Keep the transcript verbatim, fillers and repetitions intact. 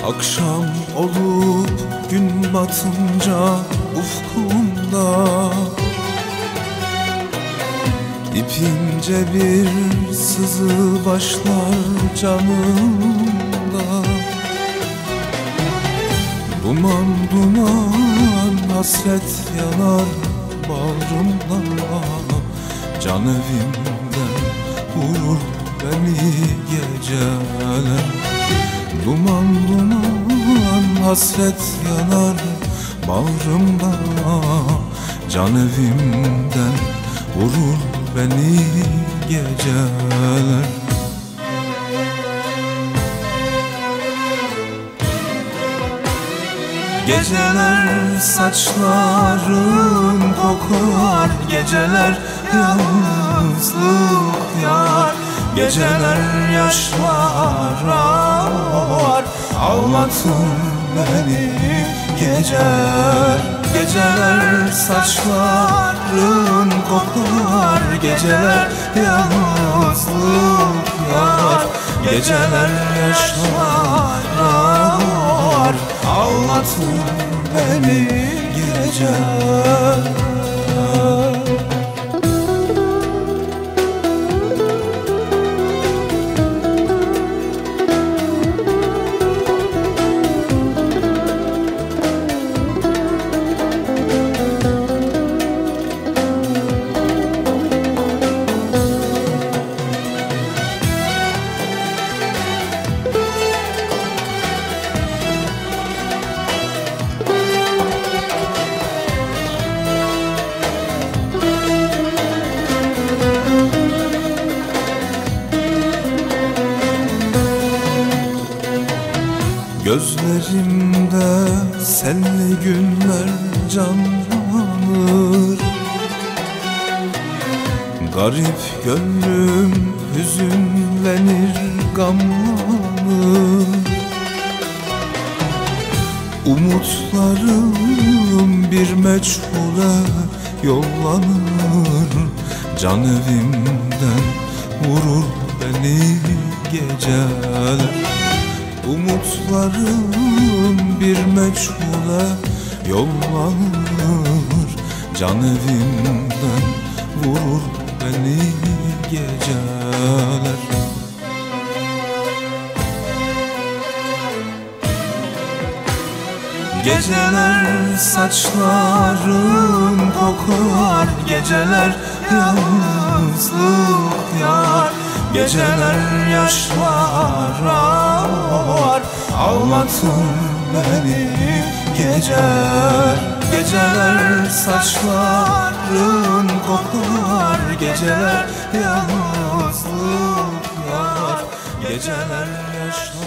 Akşam olup gün batınca ufkumda İpince bir sızı başlar canımda. Duman duman hasret yanar bağrımda. Can evimden vurur beni geceler. Duman duman hasret yanar bağrımda. Can evimden vurur beni geceler. Geceler saçların kokar, geceler yalnızlık yar. Geceler yaşlar ağlar, ağlatın beni geceler. Geceler saçların kokar, geceler yalnızlık yar. Geceler yaşlar ağlar, ağlatın beni geceler. Gözlerimde senli günler canlanır. Garip gönlüm hüzünlenir, gamlanır. Umutlarım bir meçhule yollanır. Can evimden vurur beni geceler. Umutlarım bir meçhule yollanır. Can evimden vurur beni geceler. Geceler saçların kokar, geceler yalnızlık yar. Geceler yaşlar ağlar, ağlatın beni geceler. Geceler saçların kokar, geceler yalnızlık yar. Geceler yaşlar